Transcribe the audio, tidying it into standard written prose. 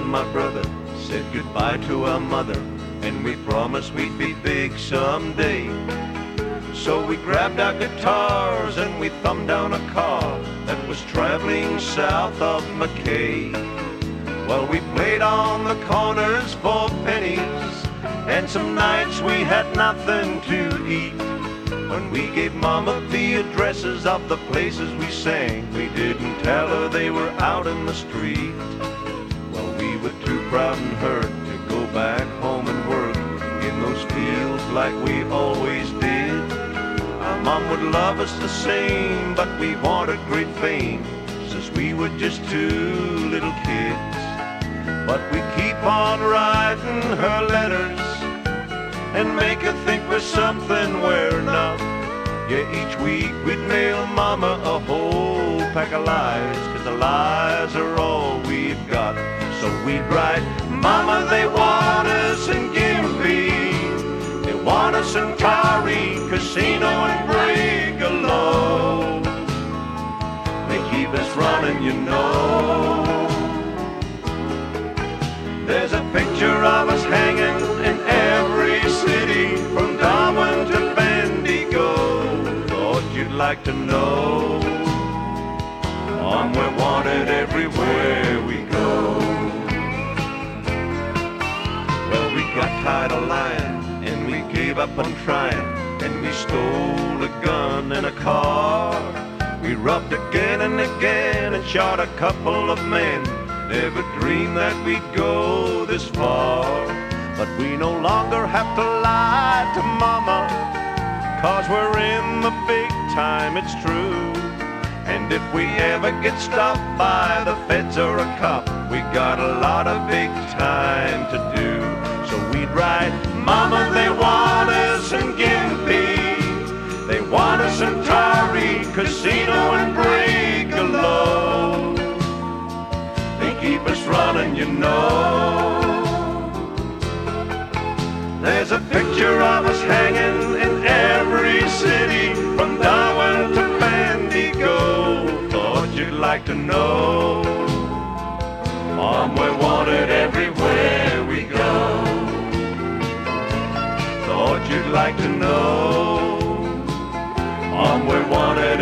my brother said goodbye to our mother, and we promised we'd be big someday. So we grabbed our guitars and we thumbed down a car that was traveling south of McKay. Well, we played on the corners for pennies, and some nights we had nothing to eat. When we gave Mama the addresses of the places we sang, we didn't tell her they were out in the street. Well, we were too proud and hurt to go back home and work in those fields like we always did. Our mom would love us the same, but we wanted great fame since we were just two little kids. But we keep on writing her letters and make her think we're something we're not. Yeah, each week we'd mail Mama a whole pack of lies, 'cause the lies are all we've got. So we'd write, Mama, they want us in Gympie, they want us in Taree, Casino and Brigalow. They keep us running, you know. There's a picture of us hanging in every city, from Darwin to Bendigo. Thought you'd like to know, Mom, we're wanted everywhere we go. Well, we got tired of lying and we gave up on trying, and we stole a gun and a car. We robbed again and again and shot a couple of men. Never dreamed that we'd go this far. But we no longer have to lie to Mama, 'cause we're in the big time, it's true. And if we ever get stopped by the feds or a cop, we got a lot of big time to do. So we'd write, Mama, they want us in Gympie, they want us in Taree, Casino and Brigalow. They keep us running, you know. There's a picture of us hanging in every city, from Darwin to Bendigo. Thought you'd like to know, Mom, we're wanted everywhere we go. Thought you'd like to know, Mom, we're wanted